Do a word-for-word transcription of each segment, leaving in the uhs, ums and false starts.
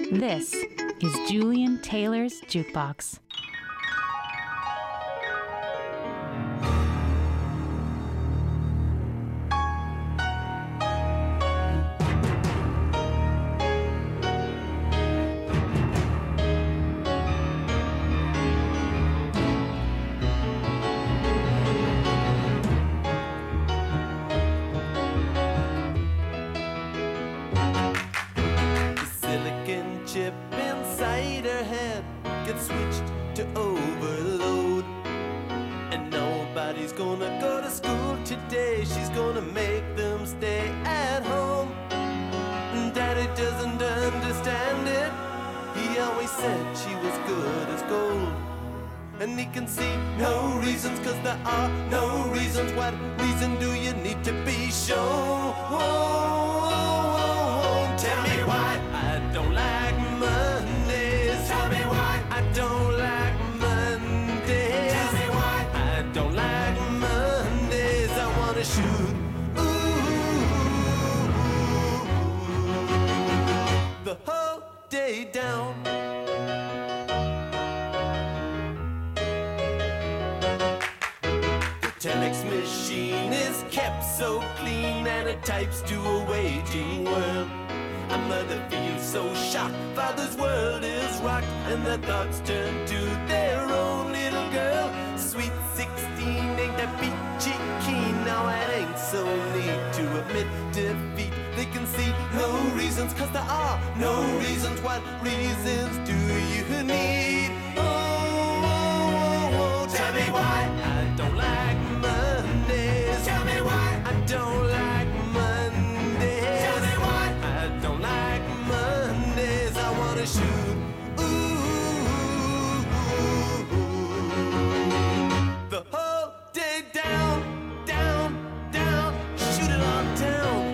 This is Julian Taylor's Jukebox. And he can see no reasons, cause there are no reasons. What reason do you need to be shown? Tell me why I don't like Mondays. Tell me why I don't like Mondays. Tell me why I don't like Mondays. I wanna shoot ooh, the whole day down. Telex machine is kept so clean and it types to a waging world. A mother feels so shocked, father's world is rocked, and their thoughts turn to their own little girl. Sweet sixteen, ain't that peachy keen? Now it ain't so neat to admit defeat. They can see no reasons, cause there are no reasons. What reasons do you need? Oh, oh, oh, oh. Tell me why I don't like Mondays. Tell me why I don't like Mondays. Tell me why I don't like Mondays. I wanna shoot ooh, the whole day down, down, down. Shoot it on down.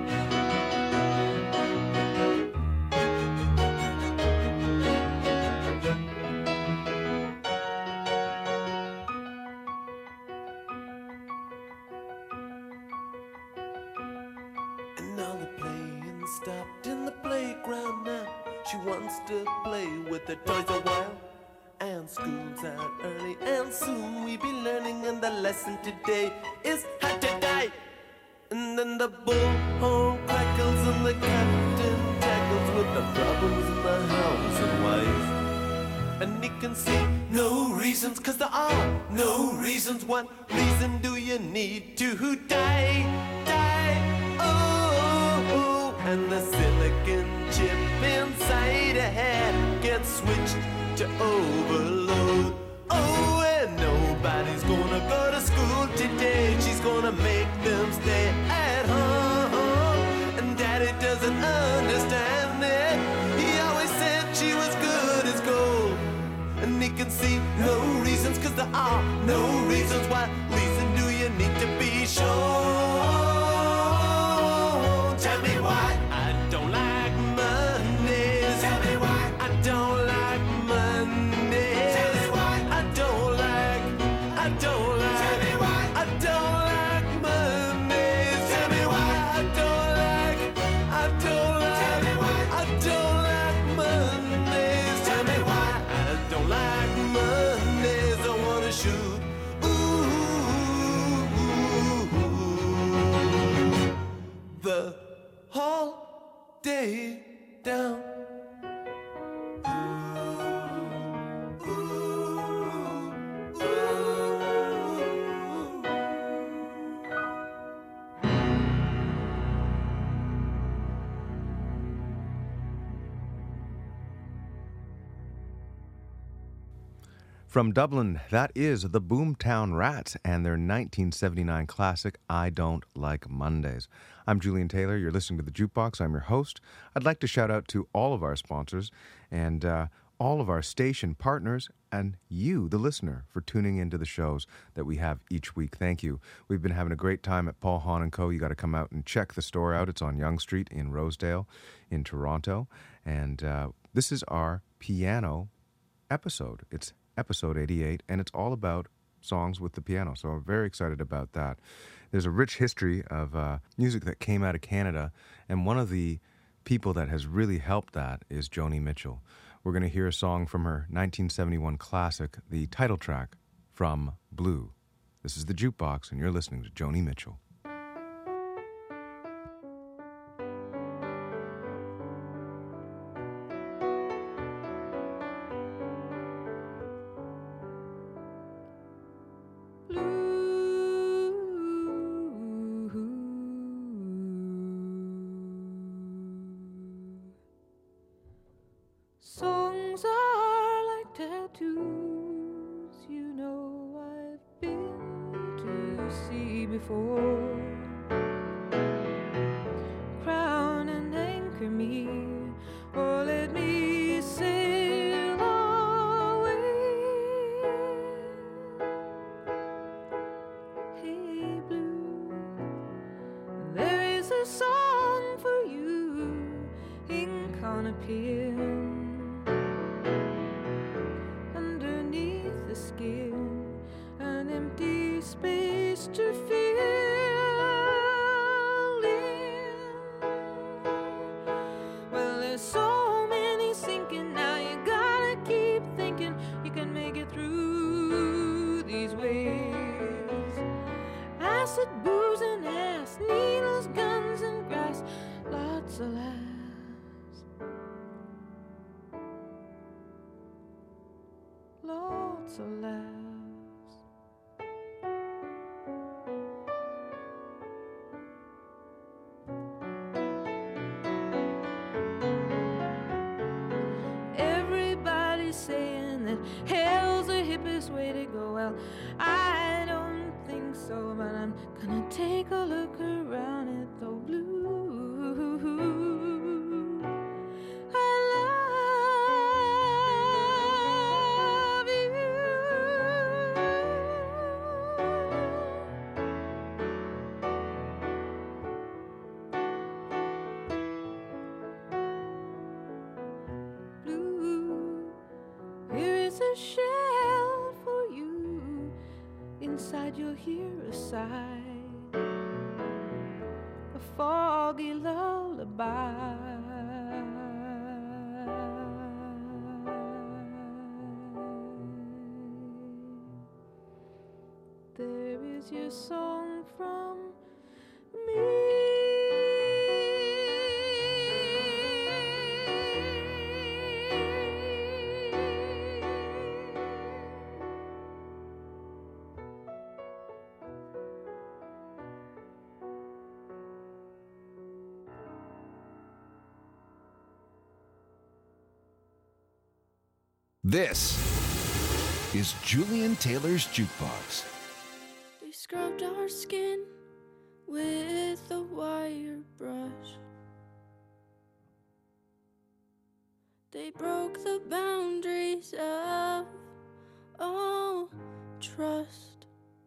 Stopped in the playground now. She wants to play with the toys a while. And school's out early, and soon we be learning. And the lesson today is how to die. And then the bullhorn crackles and the captain tackles with the problems in the house and wife. And he can see no reasons, cause there are no reasons. What reason do you need to die? Die, oh, oh. And the silicon chip inside her head gets switched to overload. Oh, and nobody's gonna go to school today. She's gonna make them stay at home. And daddy doesn't understand it. He always said she was good as gold. And he can see no reasons, cause there are no reasons. What reason do you need to be sure? Tell me why I don't like Mondays. Tell me why I don't like Mondays. Tell me why I don't like, I don't like. Tell me why I don't like Mondays. Tell me why I don't like, I don't like. Tell me why I don't like Mondays. Tell me why I don't like Mondays. I wanna shoot ooh, the whole day down. From Dublin, that is the Boomtown Rats and their nineteen seventy-nine classic, I Don't Like Mondays. I'm Julian Taylor. You're listening to The Jukebox. I'm your host. I'd like to shout out to all of our sponsors and uh, all of our station partners and you, the listener, for tuning into the shows that we have each week. Thank you. We've been having a great time at Paul Hahn and Co. You got to come out and check the store out. It's on Yonge Street in Rosedale in Toronto. And uh, this is our piano episode. It's episode eighty-eight, and it's all about songs with the piano, so I'm very excited about that. There's a rich history of uh, music that came out of Canada, and one of the people that has really helped that is Joni Mitchell. We're going to hear a song from her nineteen seventy-one classic, the title track from Blue. This is the Jukebox, and you're listening to Joni Mitchell. Songs are like tattoos, you know I've been to see before. Crown and anchor me, or let me sail away. Hey blue, there is a song for you, ink on a pen. The skin, an empty space to fill in. Well, there's so many sinking now, you gotta keep thinking you can make it through these waves. Acid, booze, and ass, needles, guns, and grass, lots of laughs. Lots of laughs. Everybody's saying that hell's the hippest way to go. Well, I don't think so, but I'm gonna take a look around at the blue. A shell for you. Inside you'll hear a sigh, a foggy lullaby. There is your song from me. This is Julian Taylor's Jukebox. They scrubbed our skin with a wire brush. They broke the boundaries of all trust.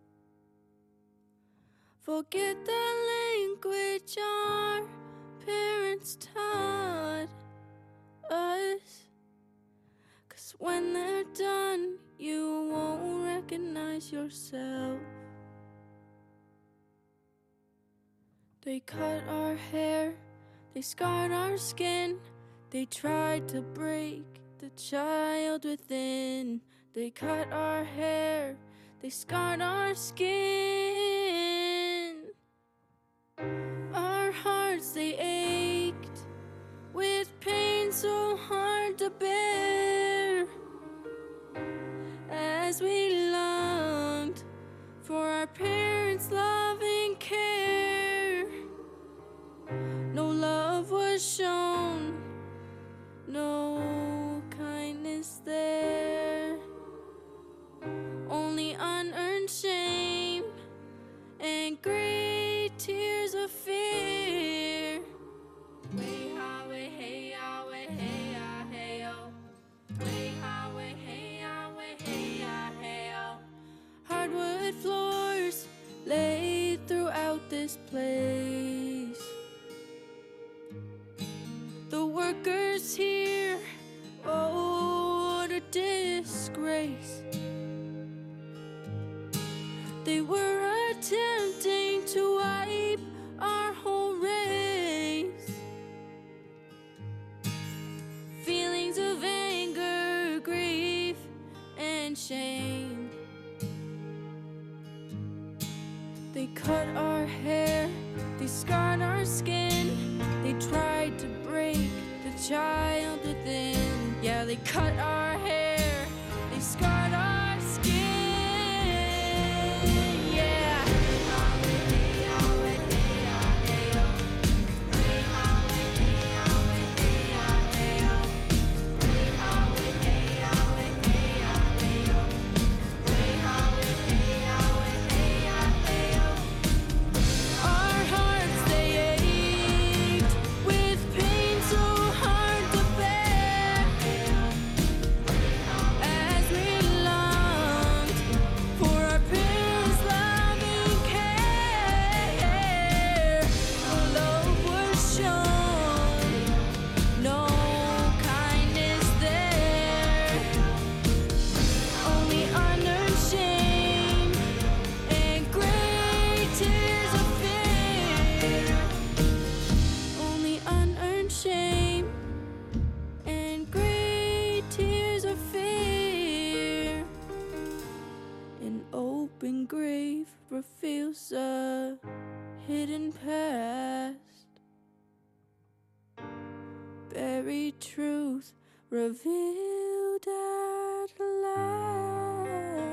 Forget the language our parents taught us. When they're done, you won't recognize yourself. They cut our hair, they scarred our skin. They tried to break the child within. They cut our hair, they scarred our skin. Our hearts, they ached with pain so hard to bear, as we longed for our parents' loving care. No love was shown, no kindness there, only unearned shame and great tears of fear. Way highway, hey, highway, hey, ah, hey, oh. Way highway, hey, highway, hey, ah, hey, oh. They cut our hair, they scarred our skin. They tried to break the child within. Yeah, they cut our hair, they scarred our skin. Yeah. Our hearts, they ached with pain so hard to bear, as we longed for our parents' loving care. Love was shown, no kindness there, only unearned shame and great tears of fear. Only unearned shame and great tears of fear. An open grave reveals a hidden past. Buried truth revealed at last.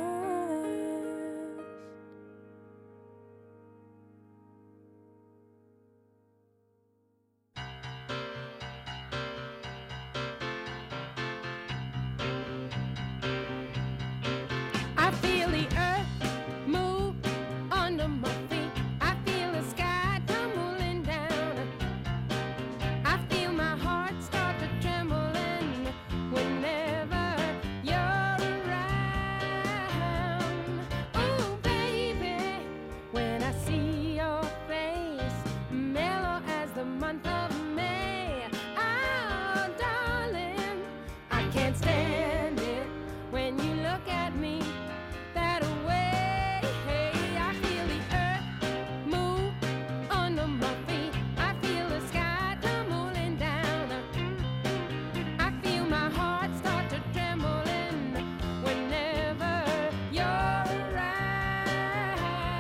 I feel the earth move under my feet. I feel the sky tumbling down. I feel my heart start to trembling whenever you're around. Oh, baby, when I see your face, mellow as the month of May. Oh, darling, I can't stand it when you look at me that way. I feel the earth move under my feet. I feel the sky tumbling down. I feel my heart start to trembling whenever you're around.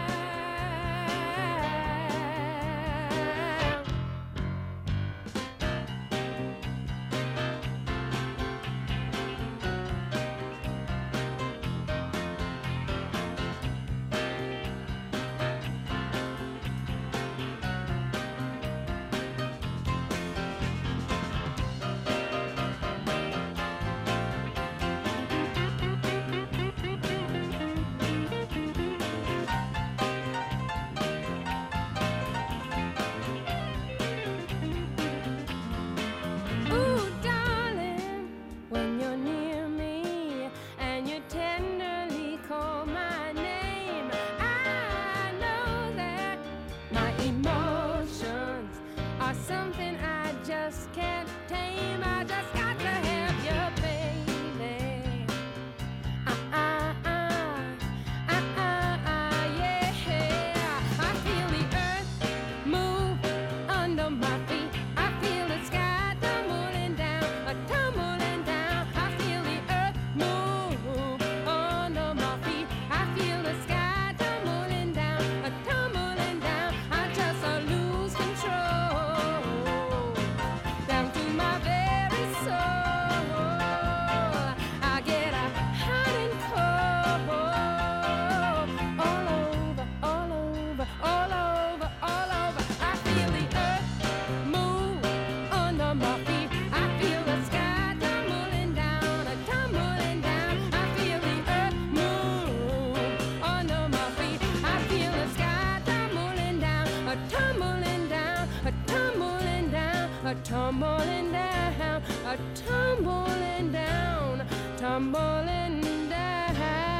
Ooh, darling, when you're near me and you tenderly call my name, I know that my emotions are something I just can't tame. I just got to have you, baby. Uh-uh-uh, uh-uh-uh, yeah. I feel the earth move under my feet. I feel the sky tumbling down, a tumbling down. I feel the earth move under my feet. I feel the sky tumbling down, a tumbling down. I just uh, lose control down to my very soul. I get a hot and cold all over, all over, all over, all over. I feel the earth move under my feet. I feel the sky tumbling down, a tumbling down. I feel the earth move under my feet. I feel the sky tumbling down, a tumbling down, a tumbling down, a tumbling down, a tumbling down, tumbling down.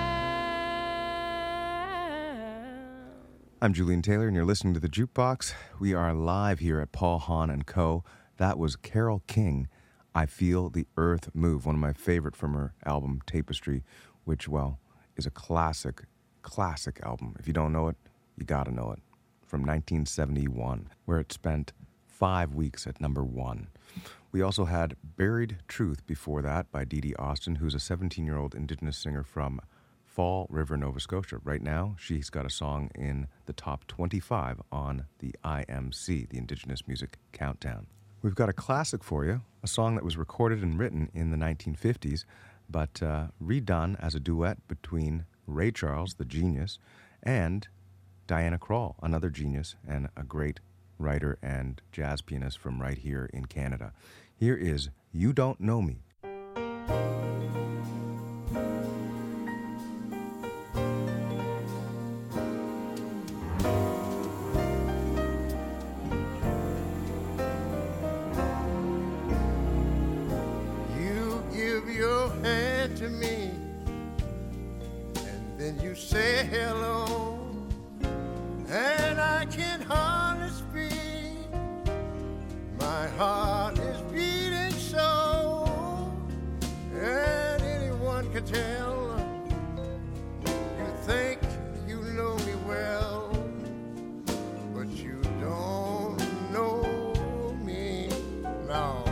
I'm Julian Taylor, and you're listening to The Jukebox. We are live here at Paul Hahn and Co. That was Carole King, I Feel the Earth Move, one of my favorite from her album Tapestry, which, well, is a classic, classic album. If you don't know it, you gotta know it. From nineteen seventy-one, where it spent five weeks at number one. We also had Buried Truth before that by Dee Dee Austin, who's a seventeen-year-old indigenous singer from Fall River, Nova Scotia. Right now, she's got a song in the top twenty-five on the I M C, the Indigenous Music Countdown. We've got a classic for you, a song that was recorded and written in the nineteen fifties, but uh, redone as a duet between Ray Charles, the genius, and Diana Krall, another genius and a great writer and jazz pianist from right here in Canada. Here is You Don't Know Me. You give your hand to me, and then you say hello, and I can hardly speak. My heart is beating so, and anyone can tell. You think you know me well, but you don't know me now.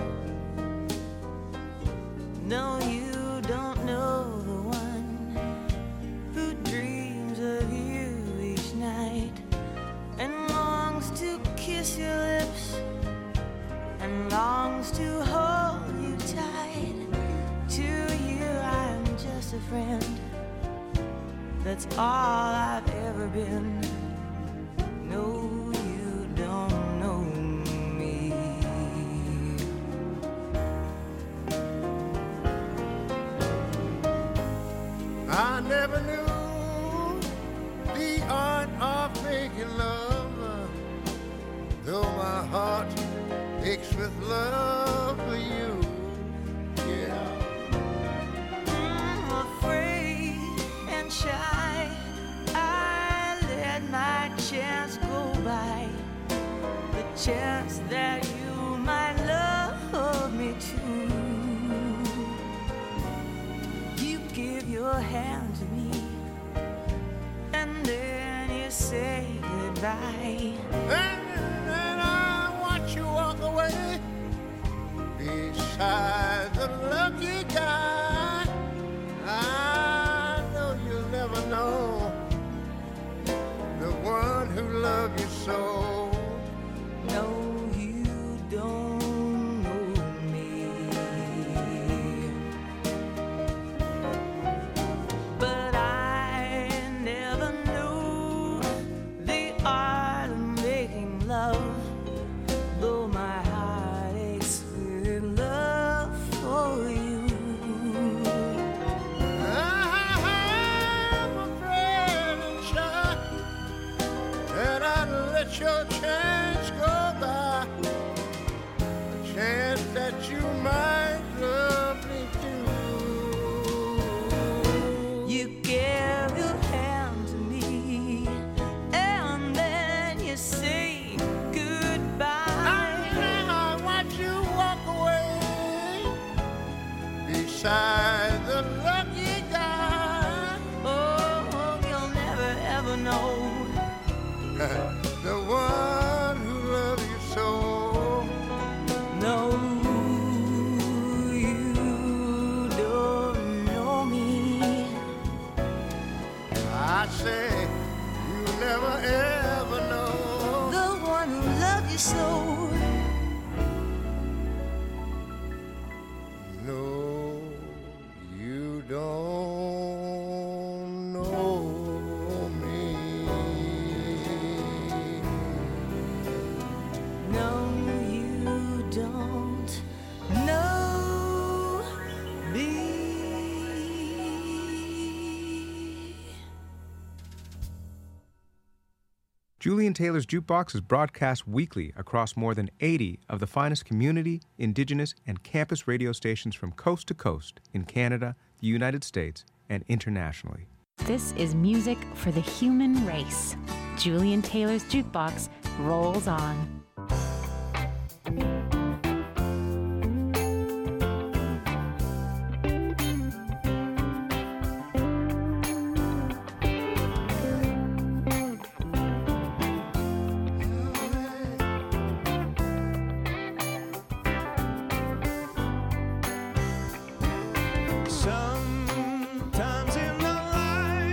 No, you don't know the one who dreams of you each night and longs to kiss your lips and longs to hold you tight. To you, I'm just a friend. That's all I've ever been. No, you don't know me. I never knew the art of making love, though my heart aches with love for you. Yeah. I'm afraid and shy. I let my chance go by. The chance that you might love me too. You give your hand to me, and then you say goodbye. And then I watch you walk away beside the lucky guy. I know you'll never know the one who loved you so. No, you don't know me. But I never knew the art of making love, though my heart aches with love for you. I'm afraid and shy that I'd let your chance go by, a chance that you might love me too. You give your hand to me, and then you say goodbye. I watch you walk away beside the lucky guy. Oh, you'll never ever know. The one who loves you so. No, you don't know me. I say you never ever know. The one who loved you so. No, you don't know me. No, you don't know me. Julian Taylor's Jukebox is broadcast weekly across more than eighty of the finest community, Indigenous, and campus radio stations from coast to coast in Canada, the United States, and internationally. This is music for the human race. Julian Taylor's Jukebox rolls on. Sometimes in the light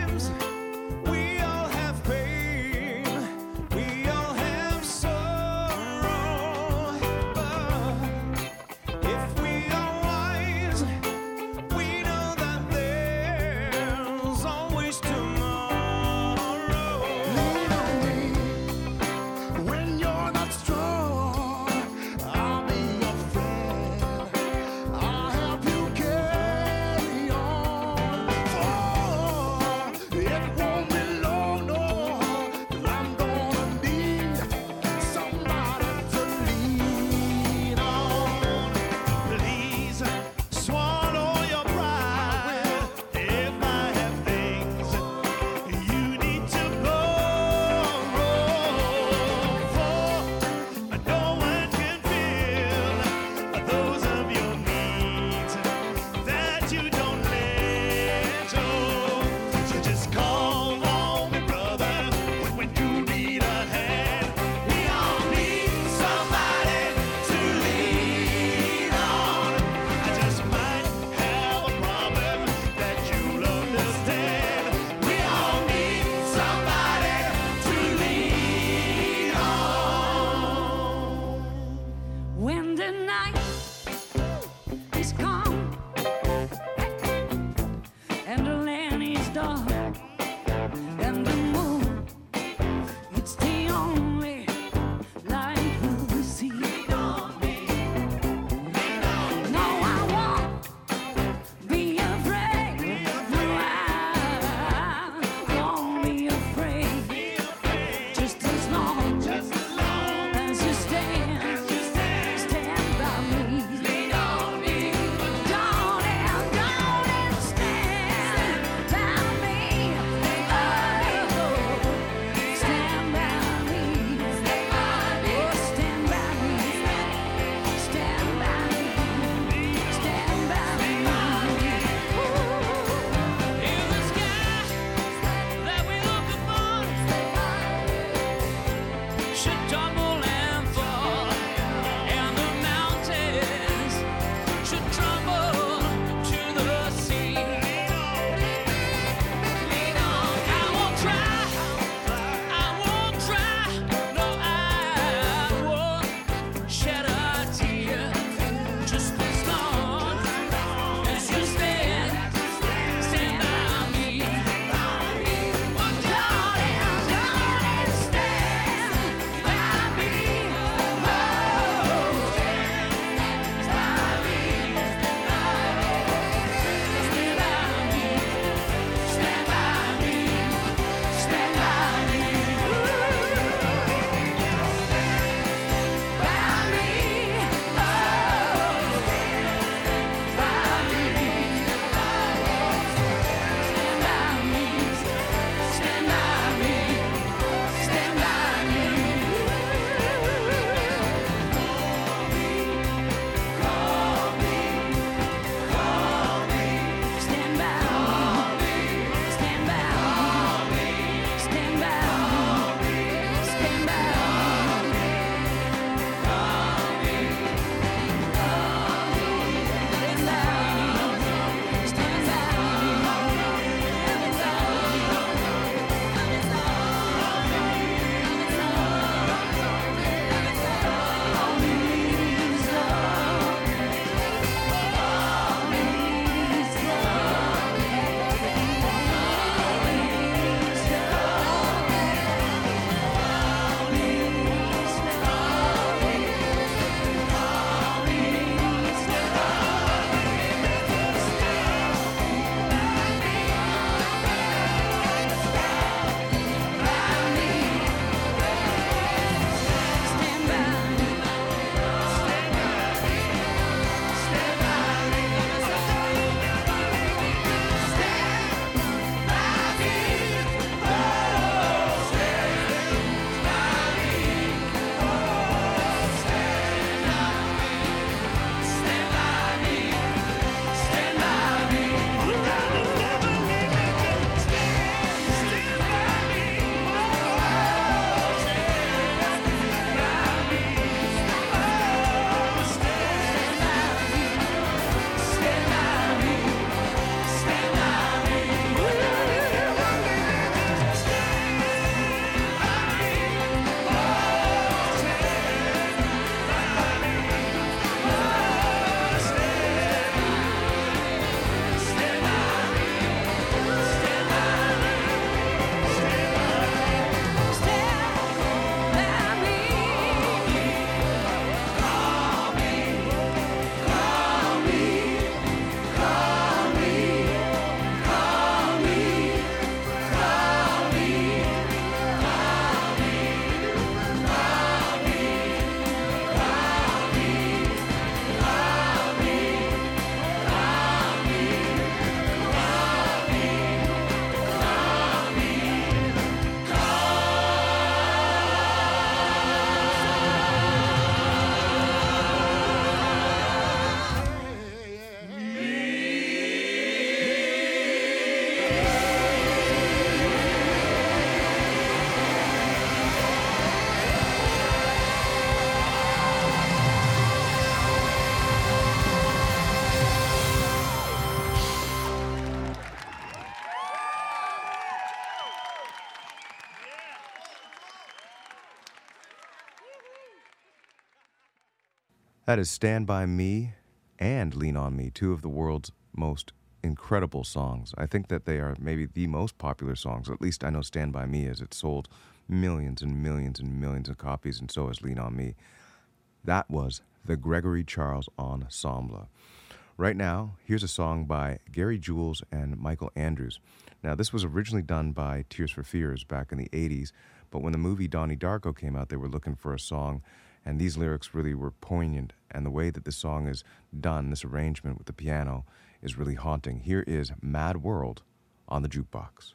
That is Stand By Me and Lean On Me, two of the world's most incredible songs. I think that they are maybe the most popular songs. At least I know Stand By Me is. It sold millions and millions and millions of copies, and so has Lean On Me. That was the Gregory Charles Ensemble. Right now, here's a song by Gary Jules and Michael Andrews. Now, this was originally done by Tears for Fears back in the eighties, but when the movie Donnie Darko came out, they were looking for a song, and these lyrics really were poignant, and the way that the song is done, this arrangement with the piano, is really haunting. Here is Mad World on the Jukebox.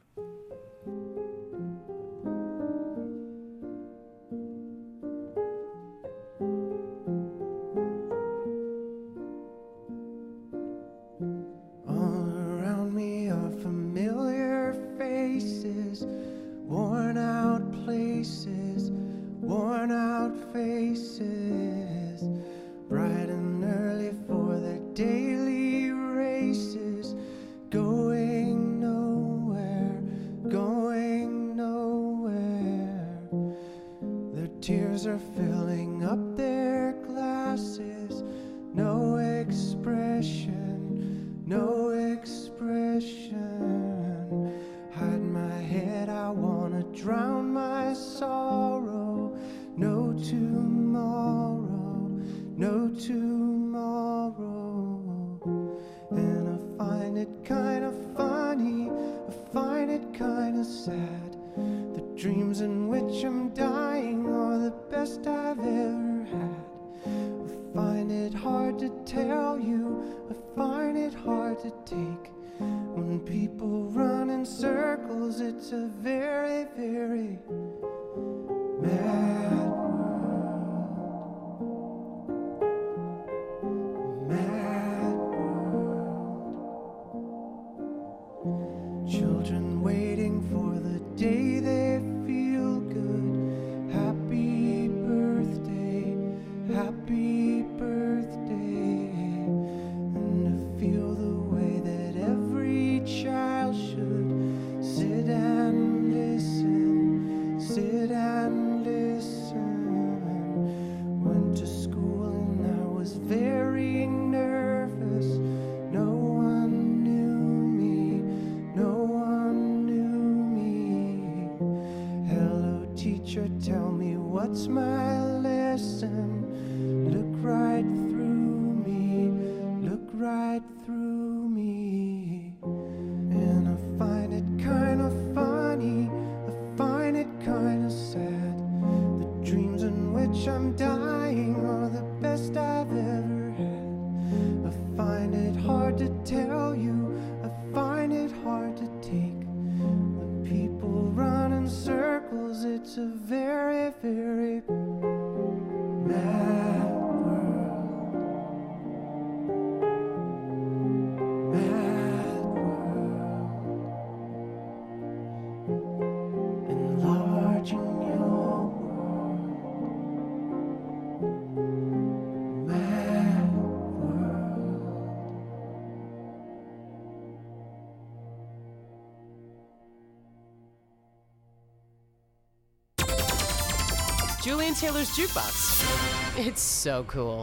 Julian Taylor's Jukebox. It's so cool.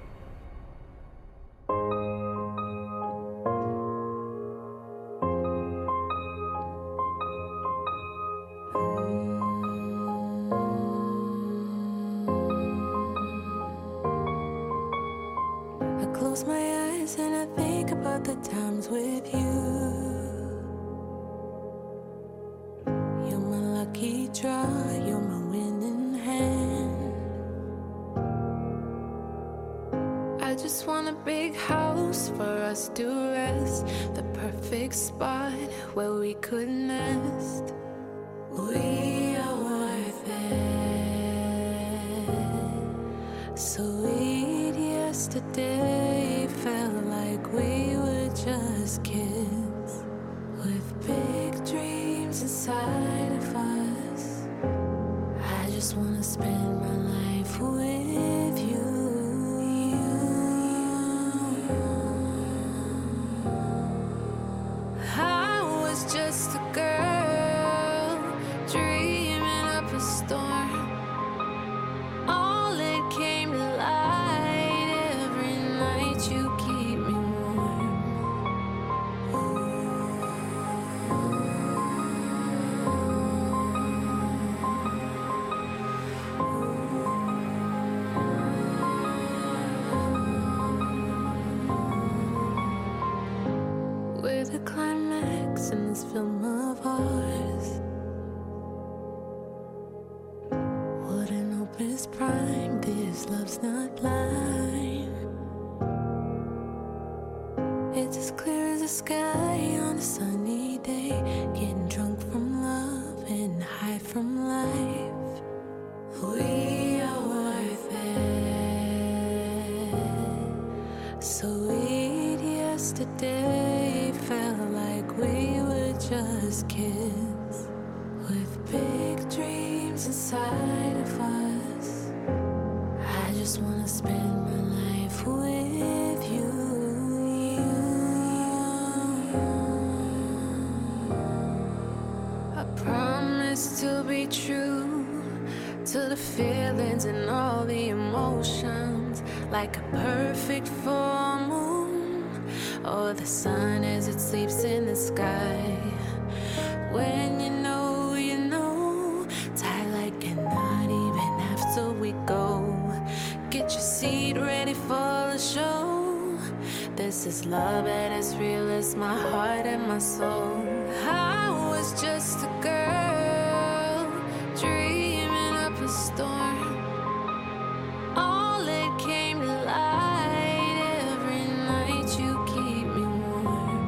I close my eyes and I think about the times with you. You're my lucky draw, you're my winning hand. I just want a big house for us to rest, the perfect spot where we could nest. We are worth it. Sweet yesterday felt like we were just kids with big dreams inside of us. I just wanna spend my life with you. I was just a girl dreaming up a storm. All it came to light We're the climax in this film of ours. What an opus prime, this love's not blind. It's as clear as the sky on a sunny day, getting drunk from love and high from life. We are worth it. Sweet yesterday felt like we were just kids with big dreams inside of us. I just wanna spend my life with you. I promise to be true to the feelings and all the emotions, like a perfect full moon, or the sun as it sleeps in the sky. When you know, you know, tight like a knot even after we go. Get your seat ready for the show. This is love at its real as my heart and my soul. I was just a girl dreaming up a storm. All it came to light every night. You keep me warm.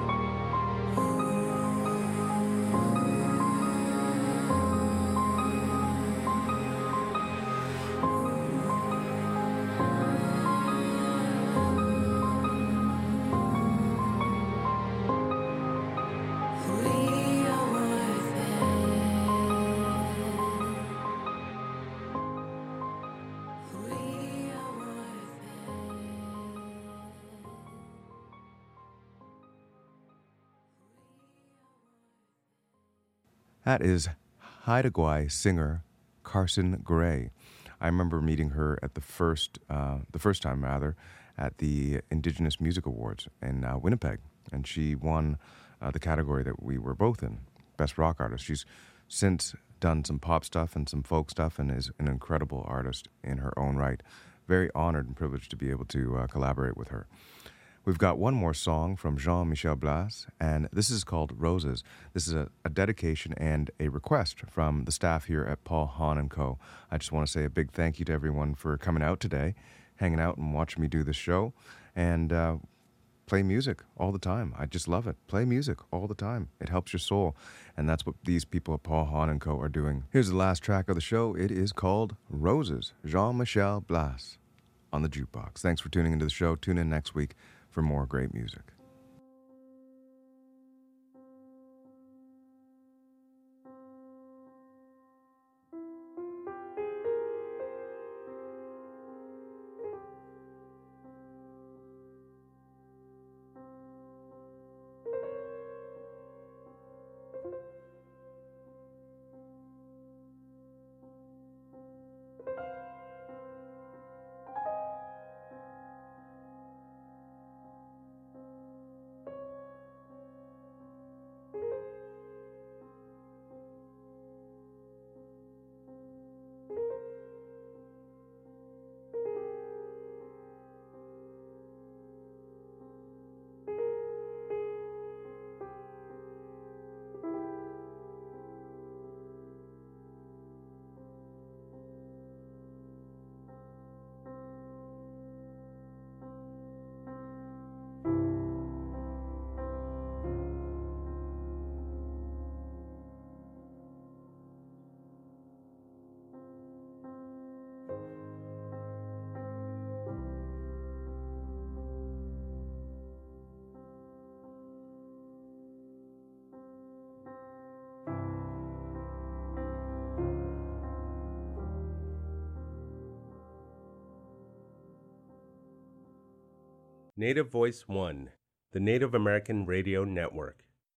We are worth it. We are worth That is Haida singer Carson Gray. I remember meeting her at the first, uh, the first time rather, at the Indigenous Music Awards in uh, Winnipeg, and she won uh, the category that we were both in, Best Rock Artist. She's since done some pop stuff and some folk stuff, and is an incredible artist in her own right. Very honored and privileged to be able to uh, collaborate with her. We've got one more song from Jean-Michel Blas, and this is called Roses. This is a, a dedication and a request from the staff here at Paul Hahn and Co. I just want to say a big thank you to everyone for coming out today, hanging out and watching me do this show, and uh, play music all the time. I just love it. Play music all the time. It helps your soul, and that's what these people at Paul Hahn and Co. are doing. Here's the last track of the show. It is called Roses, Jean-Michel Blas on the Jukebox. Thanks for tuning into the show. Tune in next week for more great music. Native Voice One, the Native American Radio Network.